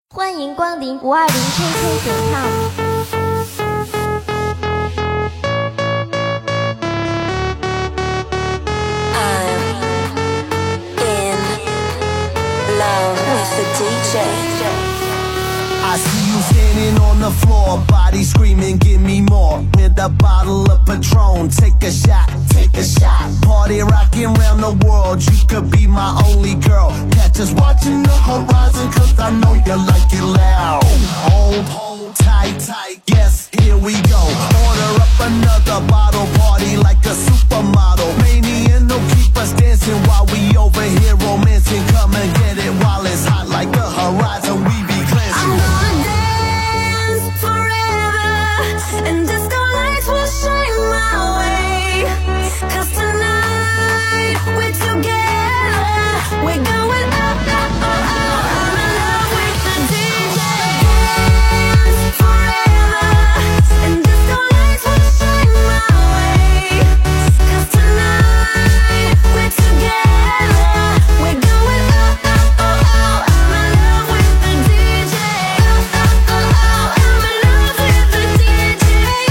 欢迎光临520KK点唱。 I see you standing on the floor, body screaming, give me more. With a bottle of Patron, take a shot, take a shot. Party rocking around the world, you could be my only girl. Catch us watching the horizon, cause I know you like it loud. Hold tight, tight, yes, here we go. Order up another bottle, party like a supermodel. Mania, no keep us dancing while we over here romancing. Come and get it while it's hot like the horizon, we be glancing. And disco lights will shine my way. 'Cause tonight we're together. We're going up, up, up, up. I'm in love with the DJ. Dance forever. And disco lights will shine my way. 'Cause tonight we're together. We're going up, up, up, up. I'm in love with the DJ. Up, up, up, up. I'm in love with the DJ.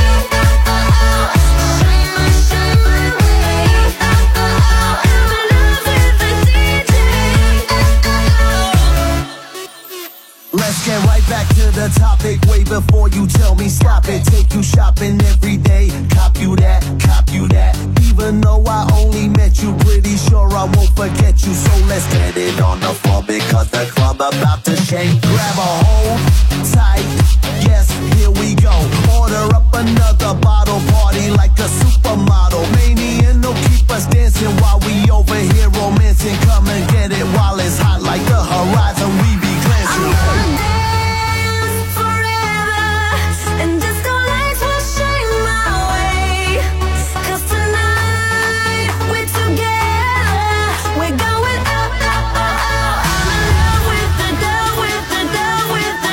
Let's get right back to the topic. Way before you tell me stop it. Take you shopping every day. Cop you that, cop you that. Even though I only met you, pretty sure I won't forget you. So let's get it on the floor because the club about to shake. Grab a hold tight. Yes, here we go. Order up another bottle, party like a supermodel. Mania, no keep us dancing while we over here romancing. Come and get it while it's hot like the horizon. We be glancing. Dance forever, and disco lights will shine my way. 'Cause tonight we're together. We're going up, up, up, up. I'm in love with the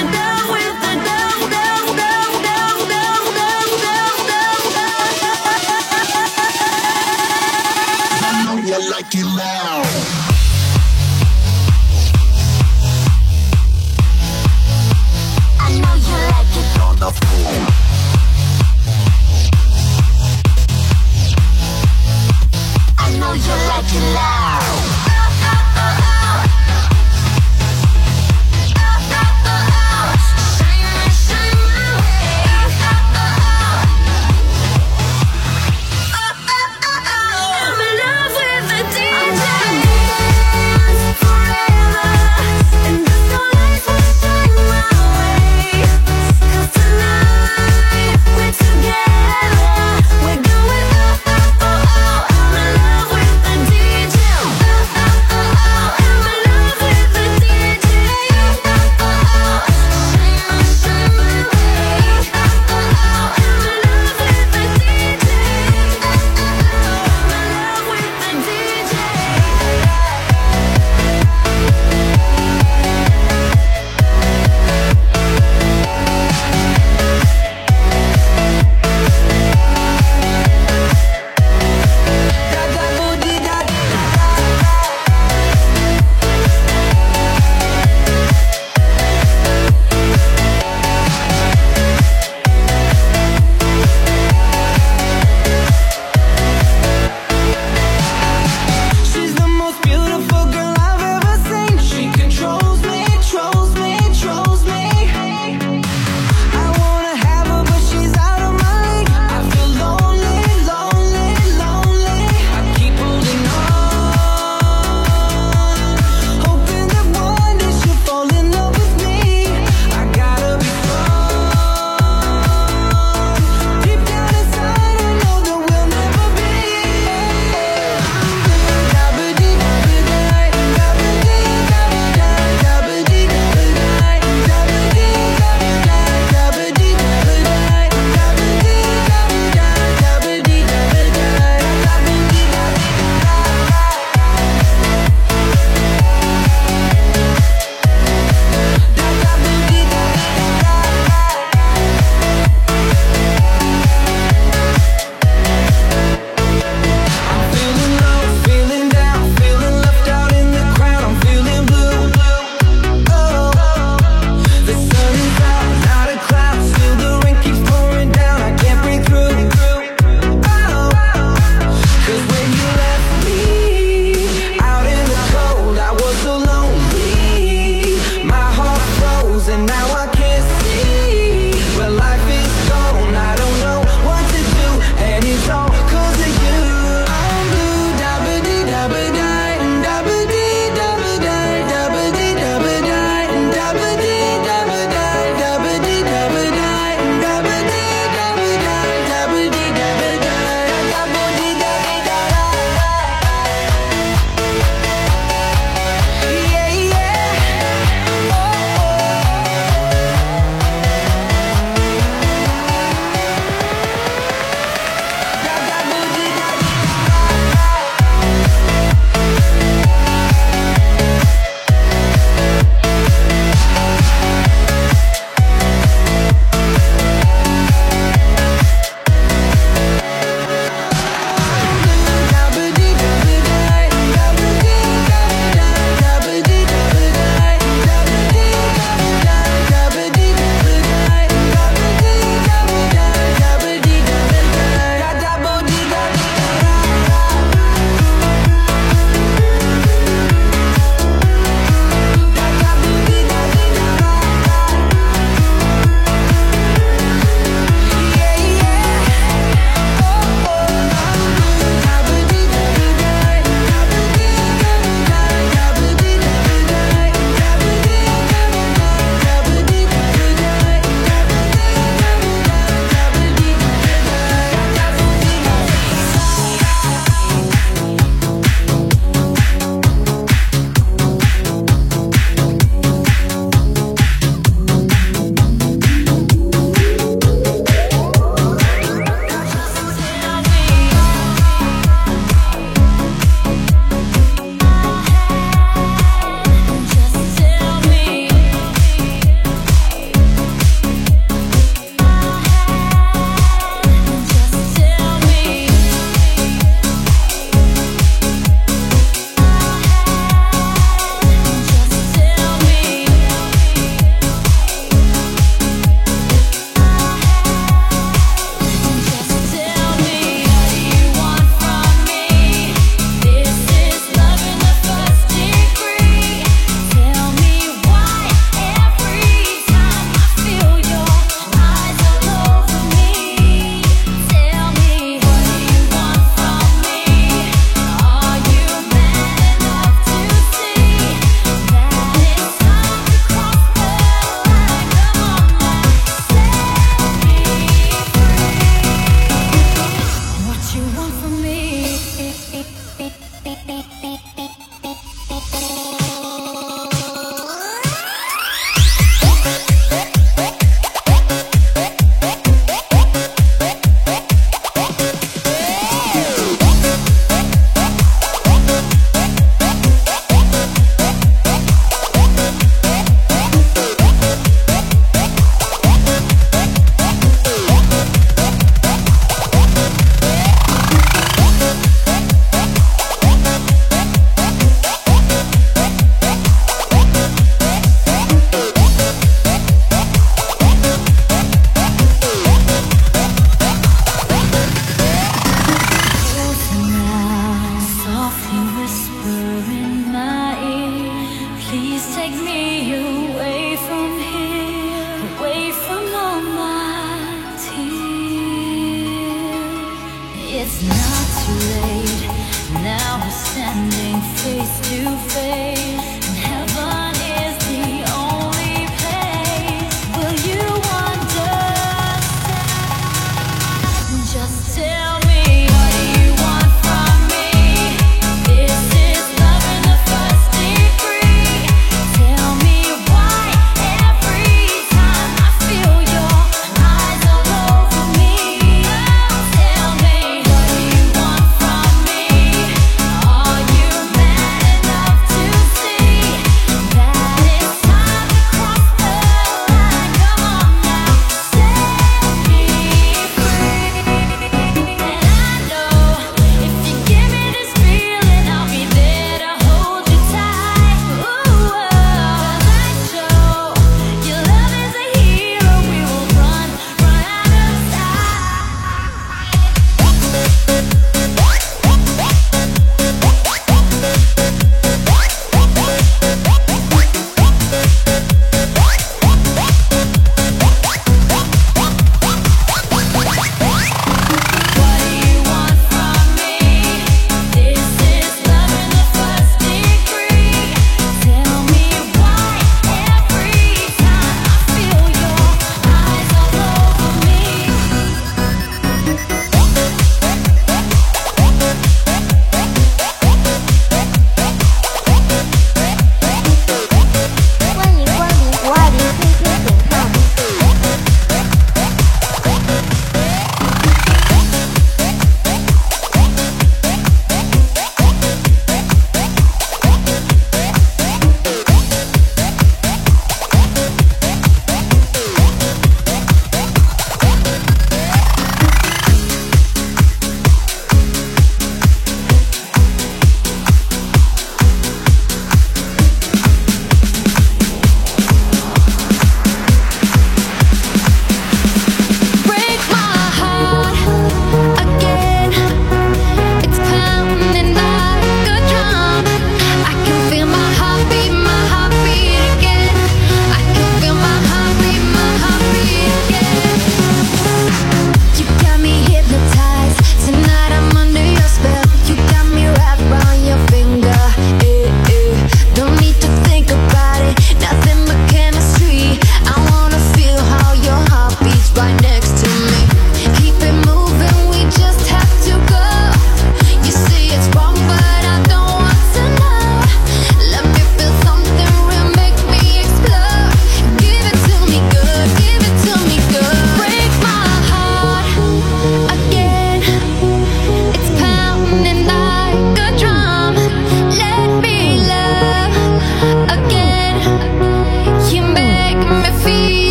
To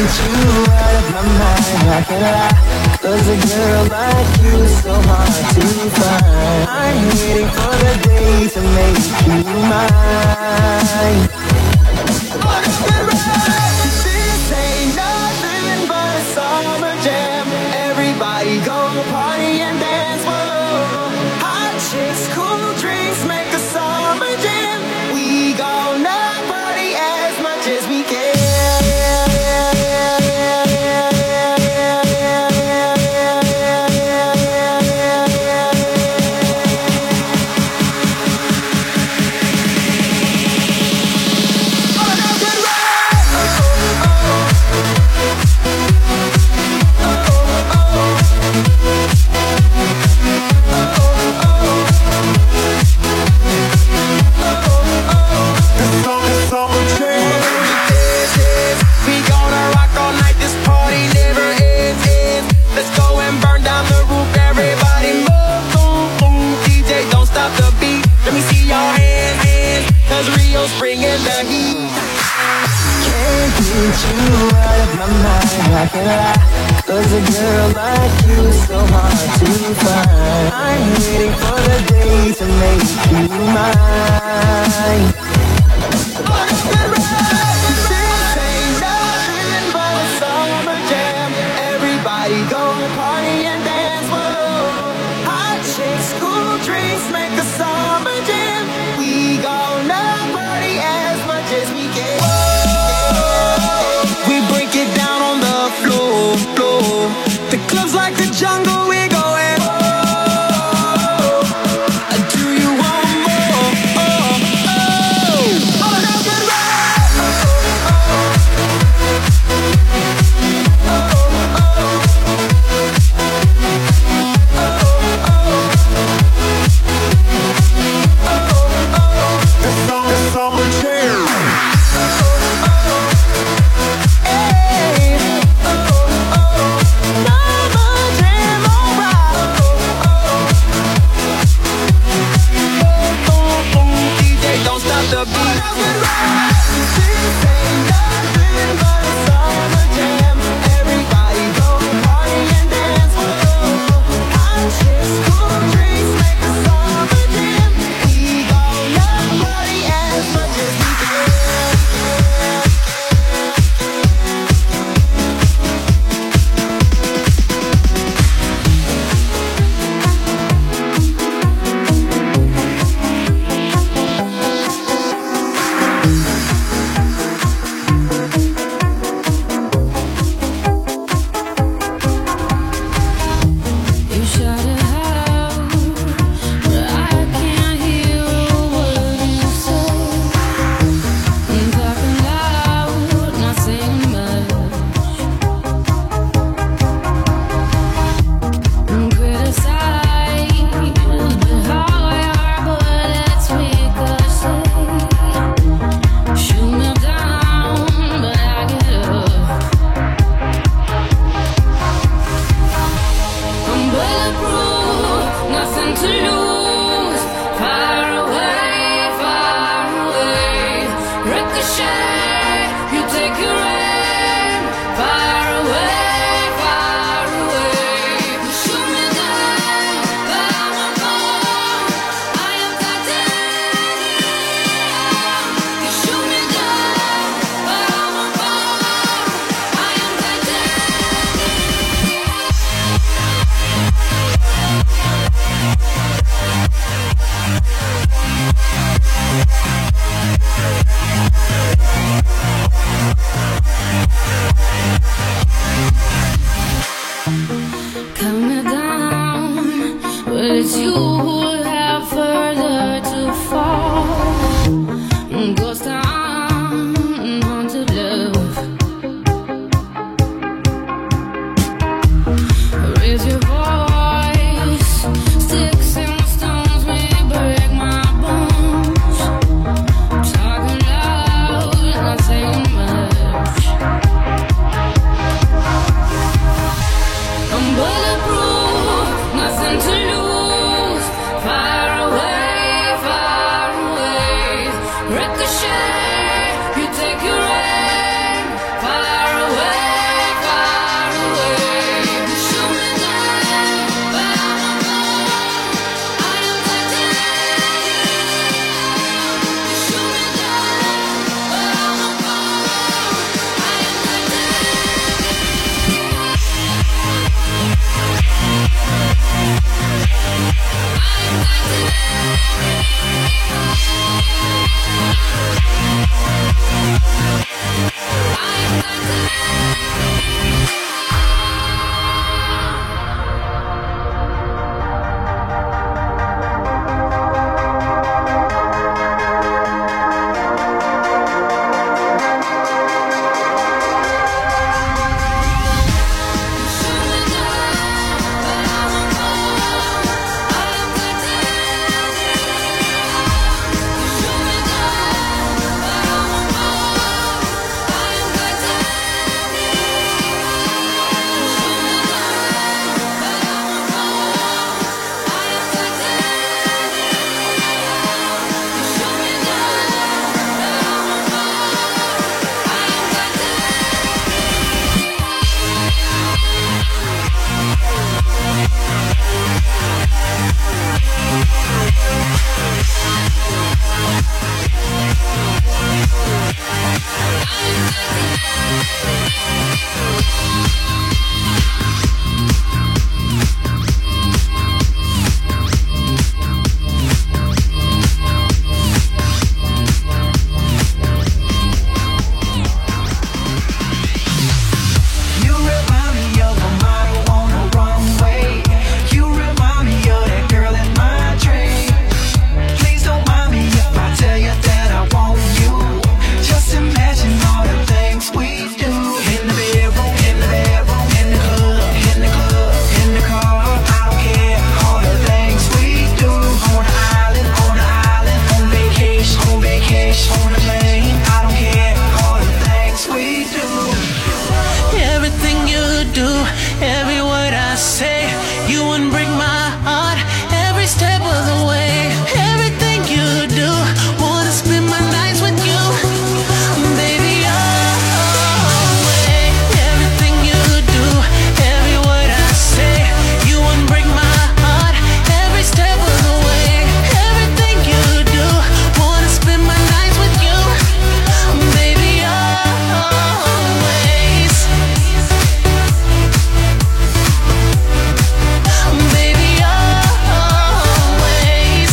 you out of my mind, I can't lie. 'Cause a girl like you is so hard to find. I'm waiting for the day to make you mine. This ain't nothing but a summer jam. Everybody go party and dance, whoa. Hot chicks, cool drinks, make a summer jam. We gonna party as much as we can. Bringing the heat. Can't get you out of my mind, I can't lie. 'Cause a girl like you is so hard to find. I'm waiting for the day to make you mine. This ain't nothing but a summer jam. Everybody go party and dance, whoa. Hot chicks, cool drinks, make a summer jam. We gonna party as much as we can. We break it down on the floor. The club's like the jungle, we're going. Do you want more? do, every word I say, you wouldn't break my heart every step of the way. Everything you do, wanna spend my nights with you, baby, always. Everything you do, every word I say, you wouldn't break my heart every step of the way. Everything you do, wanna spend my nights with you, baby, always. Baby, always.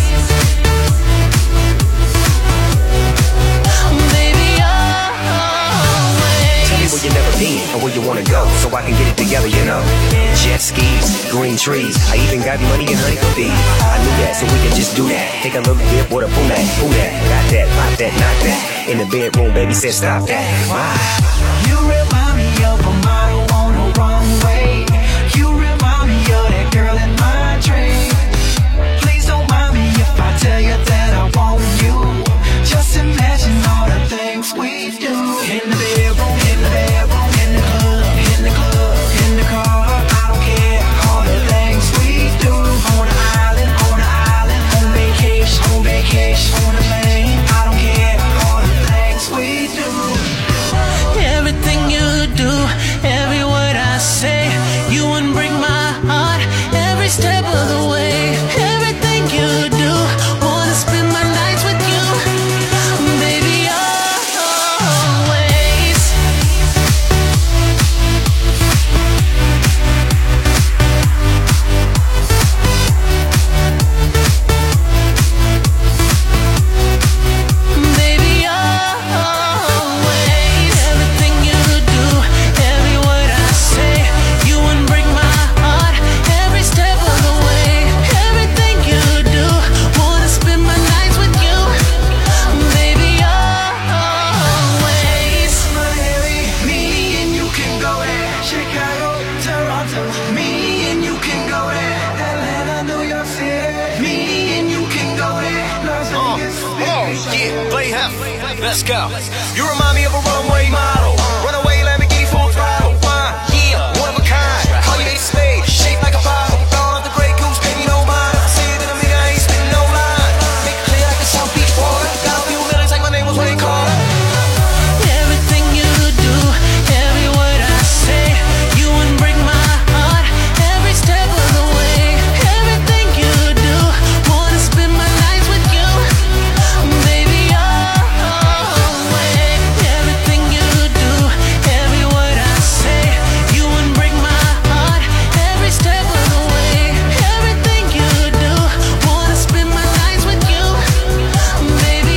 Baby, always. Tell me where you never been and where you wanna go, so I can get it together, you know. Jet skis, green trees, I even got money and honey for these. I knew that, so we can just do that. Take a little bit, what a boom that, got that, pop that, knock that. In the bedroom, baby said stop that. Why? You remind me of a model on a runway. You remind me of that girl in my dream. Please don't mind me if I tell you that I want you. Just imagine all the things we do. In the bedroom, in the bedroom, in the club, in the club, in the car. I don't care, all the things we do. On the island, on vacation, on the plane. I don't care, all the things we do. Everything you do, every word I say, you wouldn't break my heart every step of the way. Everything you do, wanna spend my nights with you, baby, always. Baby, always. Everything you do, every word I say, you wouldn't break my heart every step of the way. Everything you do, wanna spend my nights with you, baby, always. Miami, me and you can go there. Chicago, Toronto, me and you can go there. Atlanta, New York City, me and you can go there. Las Vegas, Yeah, play half. Let's go. You remind me of a runway model. Runaway Lamborghini full throttle. Yeah, one of a kind. Call you Ace Spade, shaped like a bottle. Throwing off the Grey Goose, baby, no mind. Say it to the nigga, I ain't spitting no line. Make it clear like the South Beach boy. Got a few millions like my name was Wayne Carter. Everything you do, every word I say, you wouldn't break my heart every step of the way. Everything you do, wanna spend my nights with you, baby, always. Everything you do, every word I say, you wouldn't break my heart every step of the way. Everything you do, wanna spend my nights with you, baby,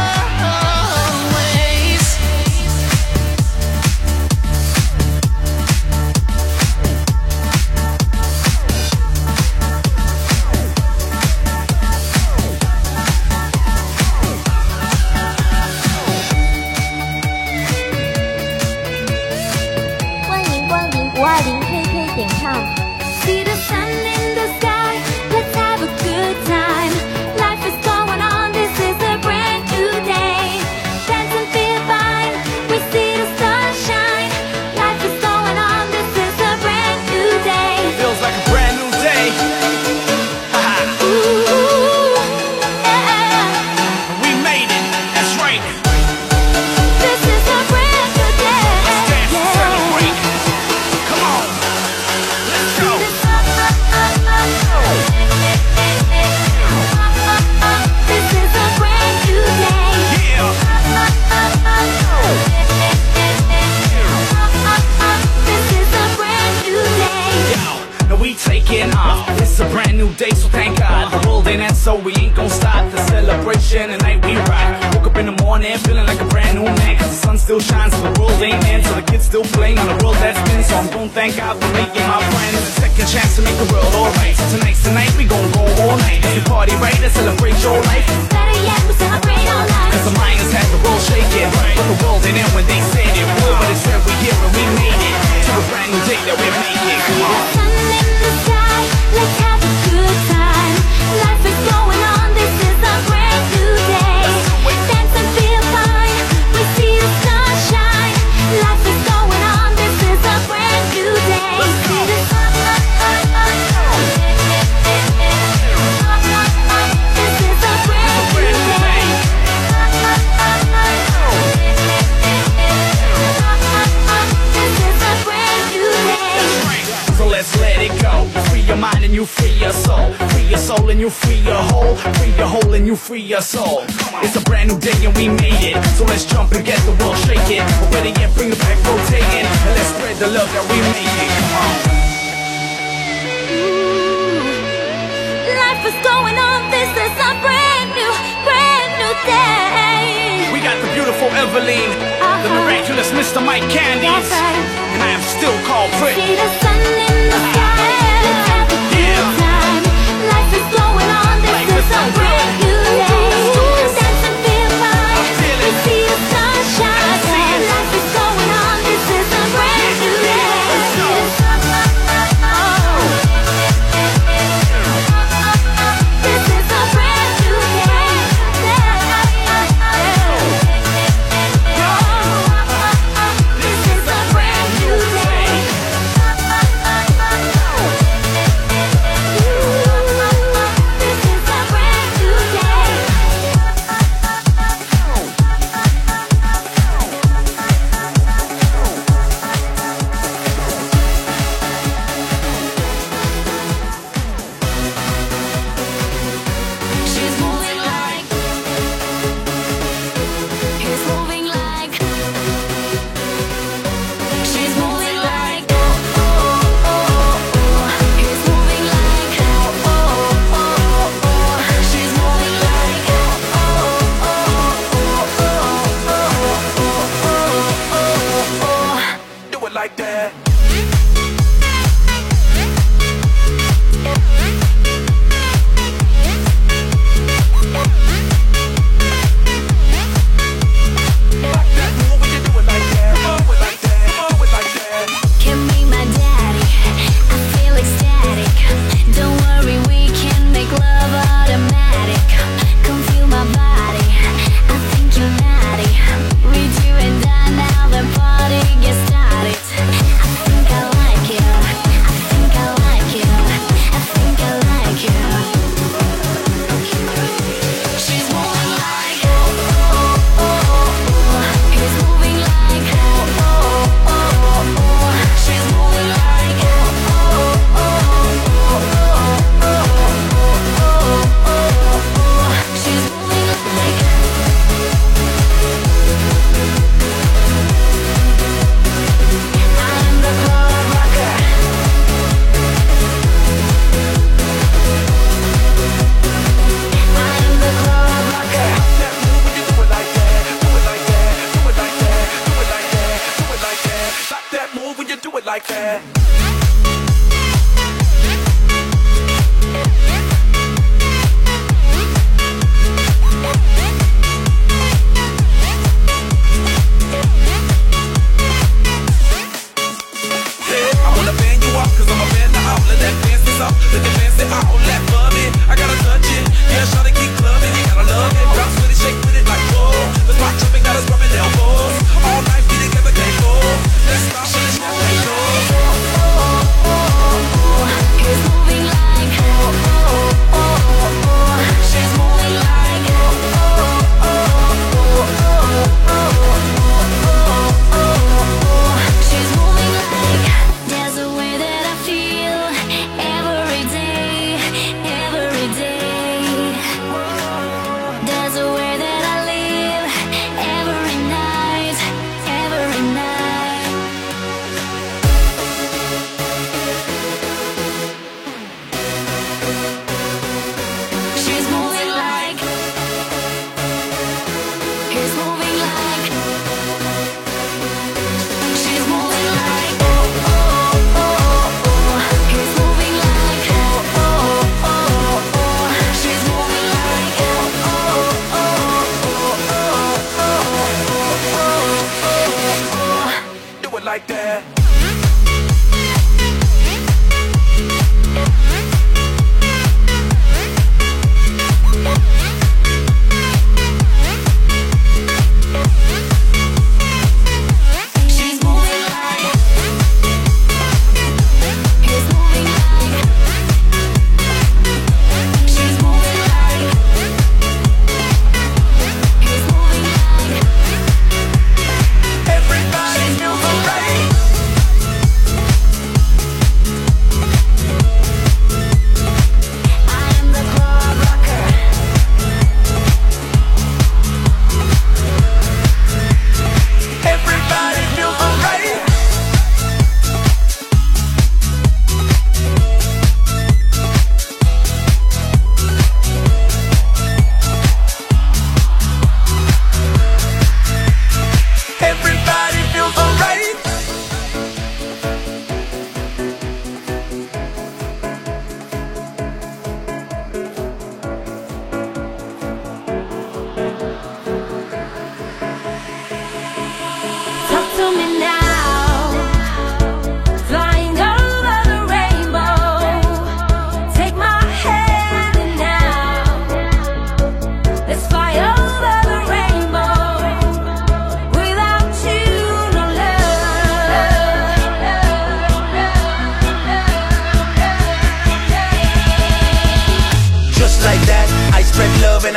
always. 欢迎光临520KK 点唱。 See the sun in the sky, let's have a good time. Life is going on, this is a brand new day. Dance and feel fine, we see the sunshine. Life is going on, this is a brand new day. Feels like a brand new day. Ooh, yeah. We made it. That's right. This is a brand new day. Let's dance and Yeah. celebrate. Come on. Let's go. This is a brand new day. Yeah. This is a brand new day. Yo, now we taking off. It's a brand new day, so thank God. The world ain't end, so we ain't gon' stop the celebration. Tonight we rock. Woke up in the morning, feeling like a brand new man. Cause the sun still shines, so the world ain't end. So the kids still playing on the world that's been. So I'm gon' thank God for making my friends. A second chance to make the world alright. So tonight's the night, we gon' go all night. If you party right, let's celebrate your life. Better yet, we celebrate all night. Cause the minds had the world shaking. But the world ain't end when they said it would. But it said we here and we made it. To a brand new day that we're making. Come on. Sun in the sky, let's have a good time. Life is going on, this is a brand new day. Dance and feel fine, we see the sunshine. Life is going on, this is a brand new and you free your soul. Free your soul and you free your whole. Free your whole and you free your soul. It's a brand new day and we made it. So let's jump and get the world shaking. Or better yet, bring it back rotating. And let's spread the love that we made it. Come on. Life is going on, this is a brand new day. We got the beautiful Eveline, the miraculous Mr. Mike Candies, That's right. and I am still called Pretty. See the sun in the sky, let's have a good time. Life is going on, this is a brand new day. Dance and feel fine, we see the sunshine. Life is going on, this is a brand new day. This is a brand new day. This is a brand new day. She's moving like, he's moving like, she's moving like, he's moving like, she's moving like, Do it like that. can be my daddy. I feel ecstatic. Don't worry, we can make love automatic. Come feel my body. I think you're naughty. Read you and I now the party gets started. I think I like you. I think I like you. I think I like you. She's moving like, he's moving like, she's moving like, she's moving like. I'm the club rocker. I'm the club rocker. That move when you do it like that. I wanna band you up, cause I'm a band the outlet that dances up. Let the fancy outlet for me. I gotta touch it. Yeah, shawty keep clubbing. You gotta love it. Bounce with it, shake with it like whoa. Let's rock jumping, got us rubbing elbows. All night, we together, can't go. Let's stop and let's not let go. He's moving like, she's moving like, she's moving like. There's a way that I feel every day, every day. There's a way that I live every night, every night. She's moving like, he's moving like, she's moving like, he's moving like, she's moving like. Do it like that. She's moving like, he's moving like, she's moving like, he's moving like, Everybody feel the rain.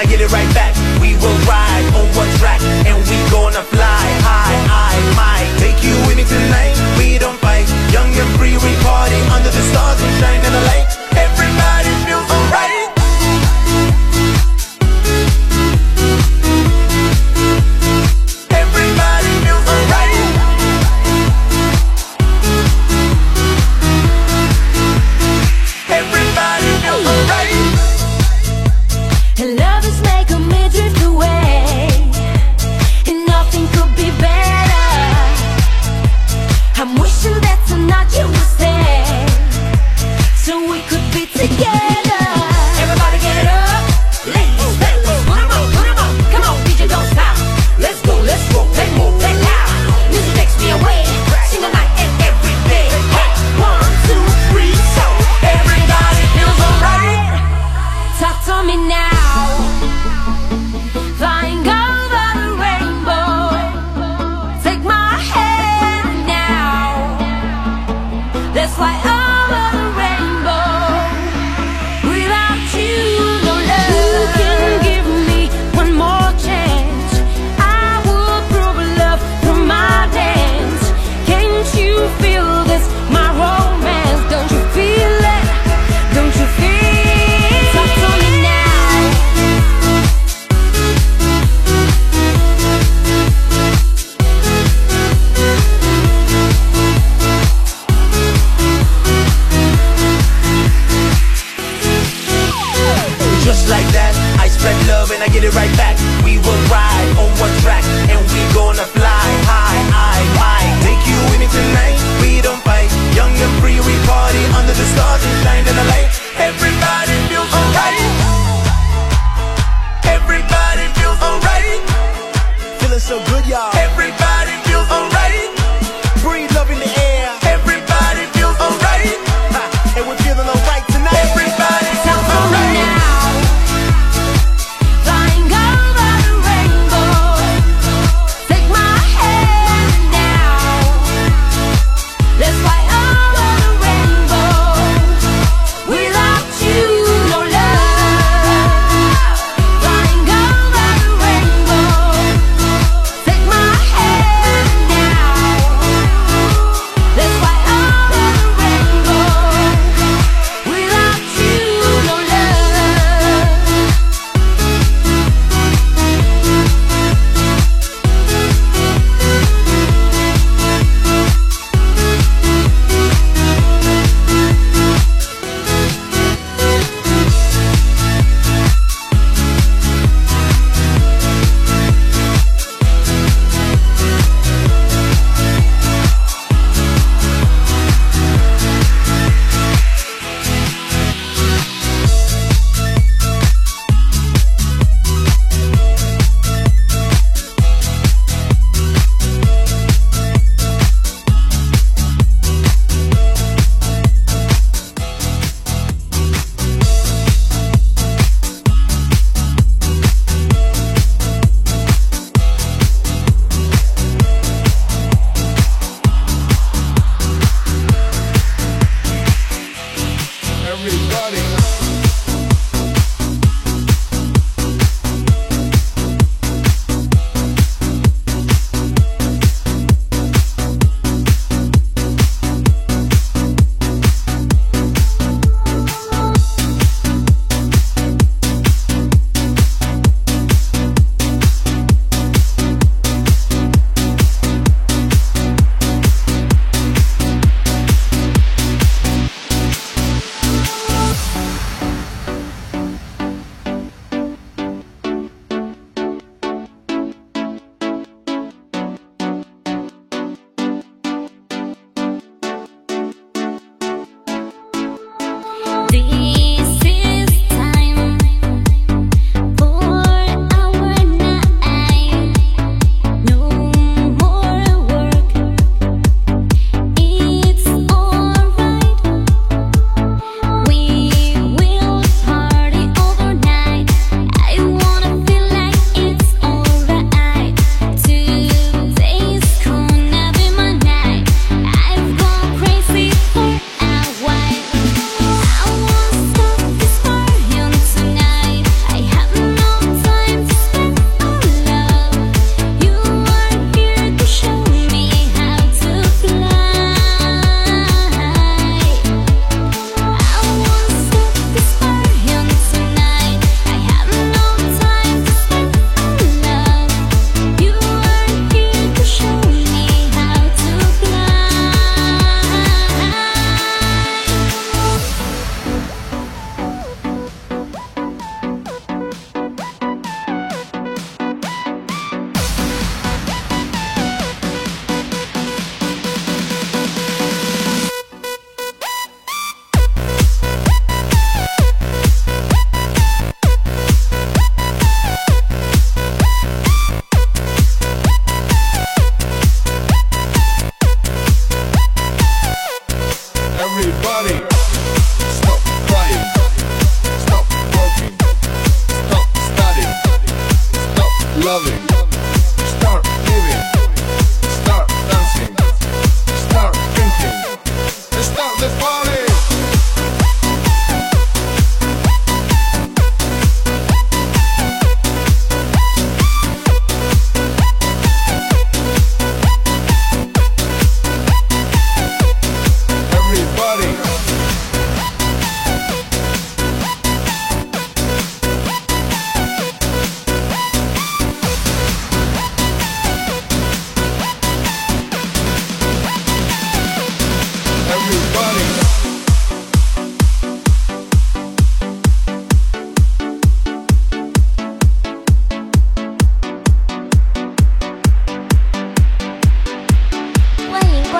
get it right back. We will ride on one track, and we gonna fly high. I might take you with me tonight. We don't fight, young and free, we party under the stars and shine in the light. Everybody feels alright. Everybody feels alright. Everybody feels alright. And love is making me drift away, and nothing could be better. I'm wishing that tonight you would stay, so we could be together. Everybody get up, ladies, fellas, put 'em up, put 'em up. Come on, DJ, don't stop. Let's go, let's roll, let's move, let's loud. Music takes me away, sing the night and every day. Hey, 1, 2, 3, so everybody feels alright. Talk to me now. Flying over the rainbow, take my hand now. Let's fly over the rainbow.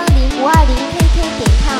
520-520-KK.com。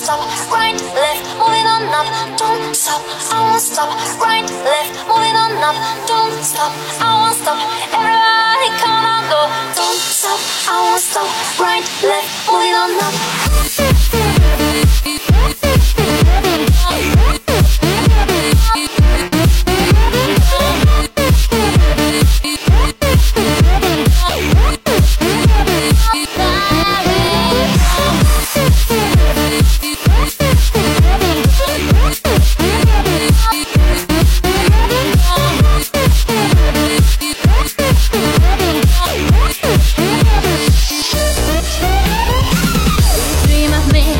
stop, right, left, moving on up, don't stop, I won't stop, right, left, moving on up, don't stop, I won't stop, everybody come on go, don't stop, I won't stop, right, left, moving on up. Dream of me,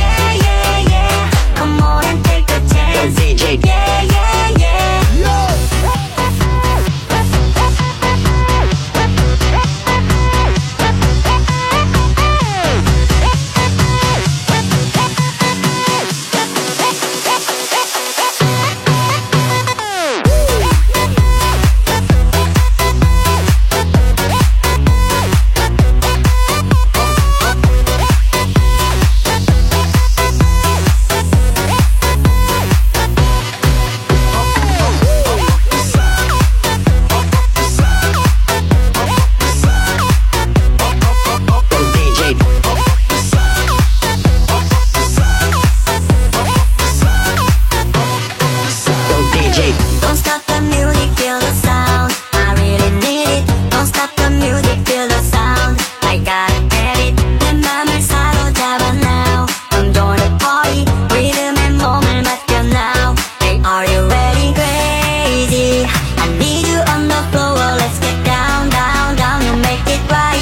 Yeah, yeah, yeah. Come on and take a chance. Go DJ. Yeah, yeah, yeah. Don't stop the music, feel the sound. I really need it. Don't stop the music, feel the sound. I gotta have it. 내 맘을 사로잡아 now. I'm doing a party. 리듬에 몸을 맡겨 now. Hey, are you ready? Crazy. I need you on the floor. Let's get down, down, down. You make it right.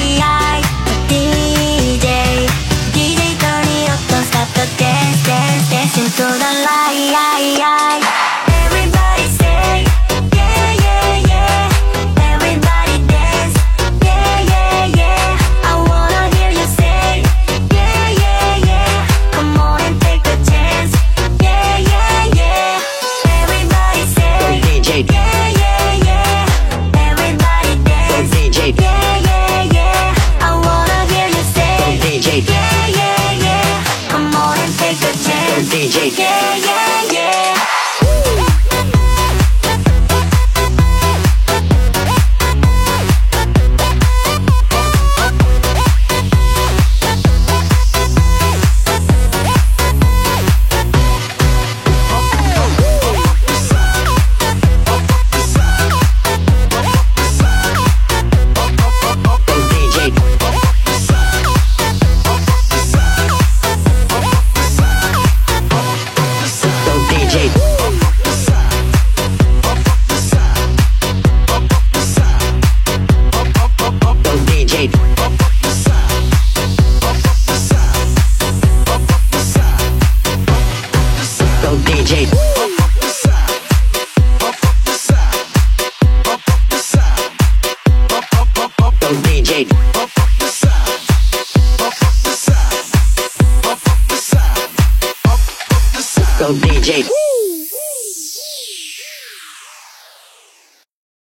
DJ, turn it up. Don't stop the dance, dance, dance into the light. Everybody say, yeah, yeah, yeah. Everybody dance, yeah, yeah, yeah. I wanna hear you say, yeah, yeah, yeah. Come on and take a chance, yeah, yeah, yeah. Everybody say, DJ. yeah, yeah, yeah. Everybody dance, DJ. yeah, yeah, yeah. I wanna hear you say, DJ. yeah, yeah, yeah. Come on and take a chance, DJ. yeah, yeah, yeah. DJ. Go DJ. Go DJ.